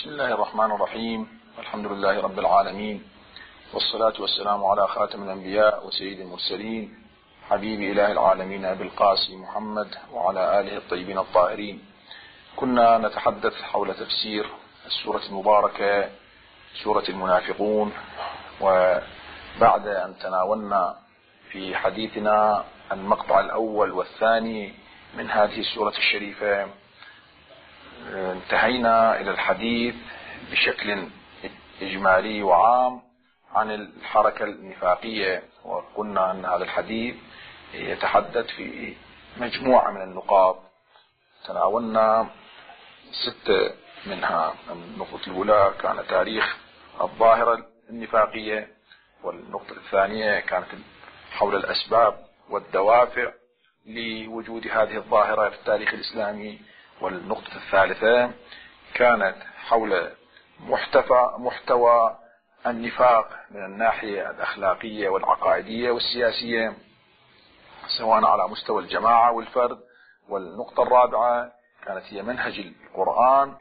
بسم الله الرحمن الرحيم. الحمد لله رب العالمين، والصلاة والسلام على خاتم الأنبياء وسيد المرسلين، حبيب إله العالمين أبي القاسم محمد وعلى آله الطيبين الطاهرين. كنا نتحدث حول تفسير السورة المباركة سورة المنافقون، وبعد أن تناولنا في حديثنا المقطع الأول والثاني من هذه السورة الشريفة، انتهينا إلى الحديث بشكل إجمالي وعام عن الحركة النفاقية، وقلنا أن هذا الحديث يتحدث في مجموعة من النقاط. تناولنا 6 منها. النقطة الأولى كان تاريخ الظاهرة النفاقية، والنقطة الثانية كانت حول الأسباب والدوافع لوجود هذه الظاهرة في التاريخ الإسلامي، والنقطة الثالثة كانت حول محتوى النفاق من الناحية الأخلاقية والعقائدية والسياسية سواء على مستوى الجماعة والفرد. والنقطة الرابعة كانت هي منهج القرآن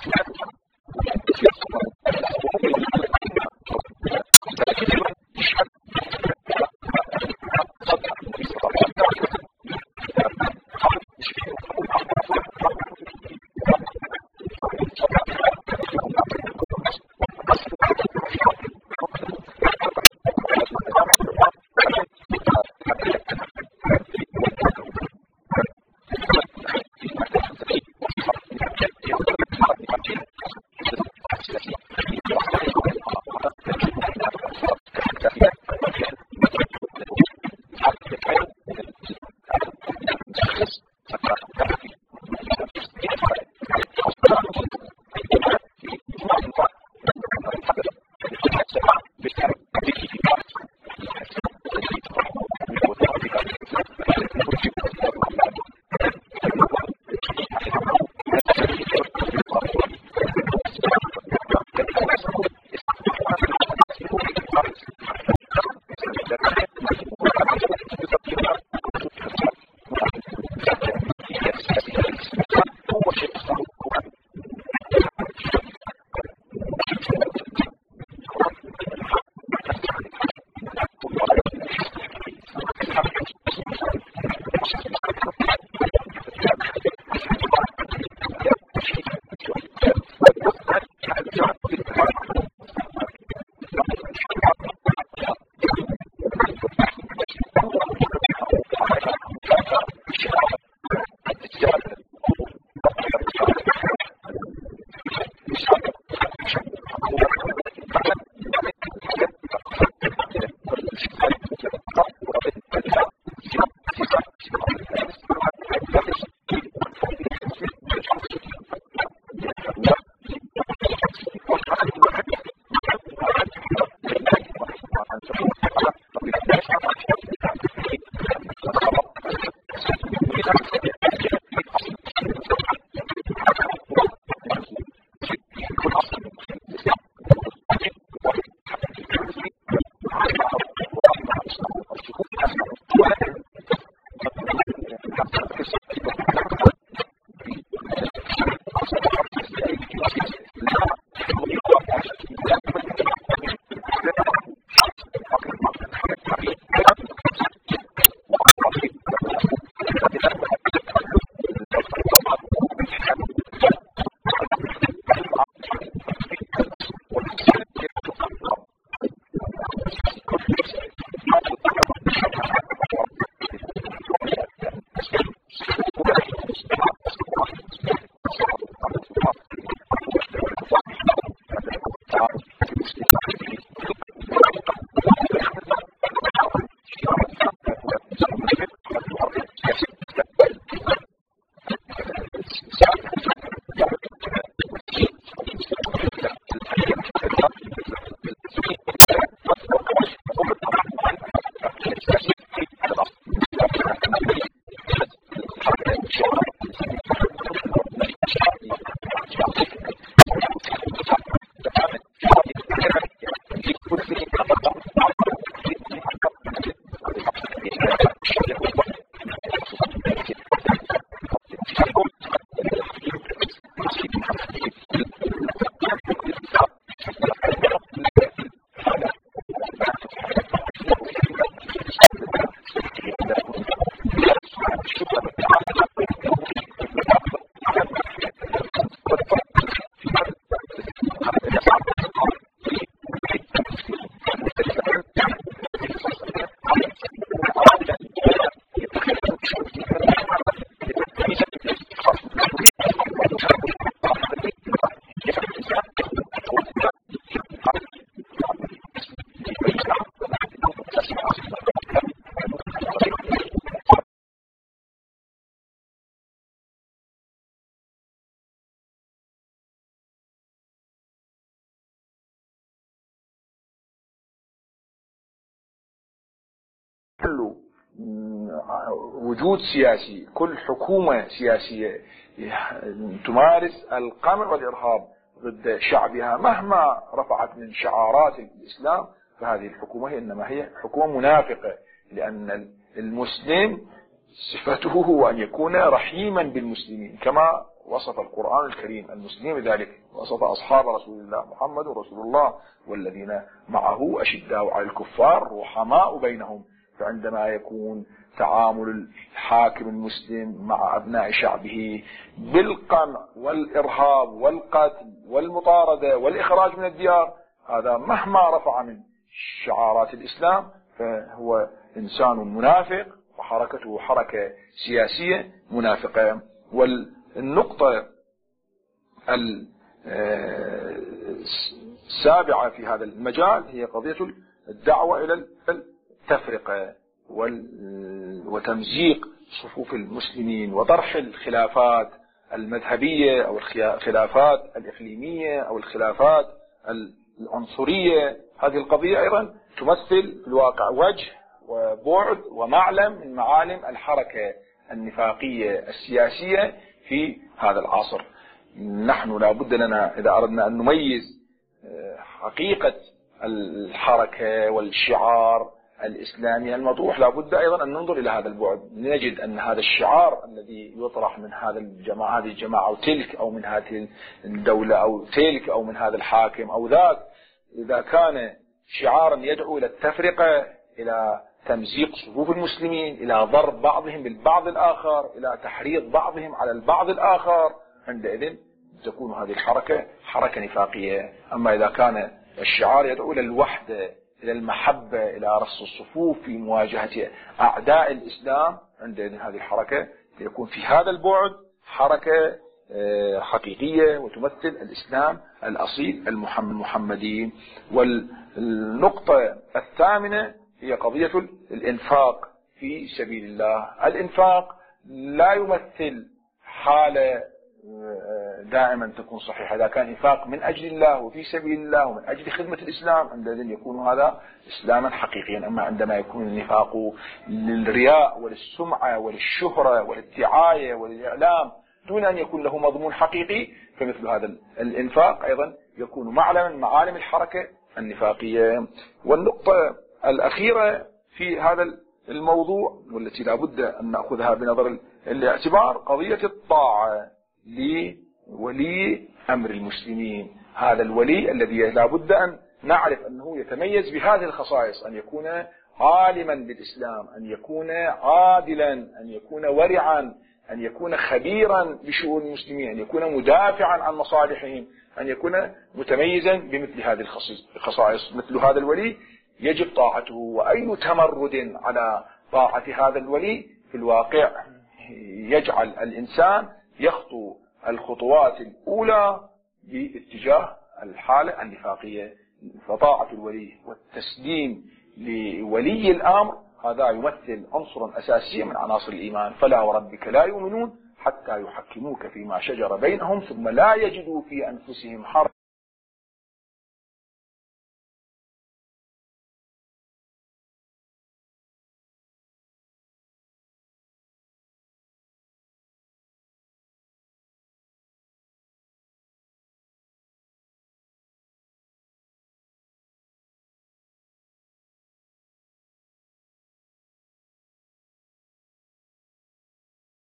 كل وجود سياسي، كل حكومة سياسية تمارس القمع والإرهاب ضد شعبها مهما رفعت من شعارات الإسلام، فهذه الحكومة إنما هي حكومة منافقة، لأن المسلم صفته هو أن يكون رحيما بالمسلمين، كما وصف القرآن الكريم المسلمين بذلك، وصف أصحاب رسول الله محمد رسول الله والذين معه أشداء على الكفار رحماء بينهم. فعندما يكون تعامل الحاكم المسلم مع أبناء شعبه بالقمع والإرهاب والقتل والمطاردة والإخراج من الديار، هذا مهما رفع من شعارات الإسلام فهو إنسان منافق وحركته حركة سياسية منافقة. والنقطة السابعة في هذا المجال هي قضية الدعوة إلى التفرقة وتمزيق صفوف المسلمين وطرح الخلافات المذهبية أو الخلافات الإقليمية أو الخلافات العنصرية. هذه القضية أيضا تمثل في الواقع وجه وبعد ومعلم من معالم الحركة النفاقية السياسية في هذا العصر. نحن لا بد لنا إذا أردنا أن نميز حقيقة الحركة والشعار الإسلامي المطروح، لا بد أيضا أن ننظر إلى هذا البعد. نجد أن هذا الشعار الذي يطرح من هذه الجماعة أو تلك أو من هذه الدولة أو تلك أو من هذا الحاكم أو ذاك، إذا كان شعارا يدعو إلى التفرقة، إلى تمزيق صفوف المسلمين، إلى ضرب بعضهم بالبعض الآخر، إلى تحريض بعضهم على البعض الآخر، عندئذ تكون هذه الحركة حركة نفاقية. أما إذا كان الشعار يدعو إلى الوحدة، إلى المحبة، إلى رص الصفوف في مواجهة أعداء الإسلام، عندئذ هذه الحركة يكون في هذا البعد حركة حقيقية وتمثل الإسلام الأصيل المحمدي. والنقطة الثامنة هي قضية الإنفاق في سبيل الله. الإنفاق لا يمثل حالة دائما تكون صحيحة. إذا كان إنفاق من أجل الله وفي سبيل الله ومن أجل خدمة الإسلام، عندئذ يكون هذا إسلاما حقيقيا. أما عندما يكون النفاق للرياء وللسمعة وللشهرة وللدعاية وللإعلام دون أن يكون له مضمون حقيقي، فمثل هذا الإنفاق أيضا يكون معلما من معالم الحركة النفاقية. والنقطة الأخيرة في هذا الموضوع والتي لا بد أن نأخذها بنظر الاعتبار قضية الطاعة لولي أمر المسلمين. هذا الولي الذي لا بد أن نعرف أنه يتميز بهذه الخصائص: أن يكون عالما بالإسلام، أن يكون عادلا، أن يكون ورعا، أن يكون خبيرا بشؤون المسلمين، أن يكون مدافعا عن مصالحهم، أن يكون متميزا بمثل هذه الخصائص. مثل هذا الولي يجب طاعته، وأي تمرد على طاعة هذا الولي في الواقع يجعل الإنسان يخطو الخطوات الأولى باتجاه الحالة النفاقية. فطاعة الولي والتسليم لولي الأمر هذا يمثل عنصرا أساسيا من عناصر الإيمان. فلا وربك لا يؤمنون حتى يحكموك فيما شجر بينهم ثم لا يجدوا في أنفسهم حرج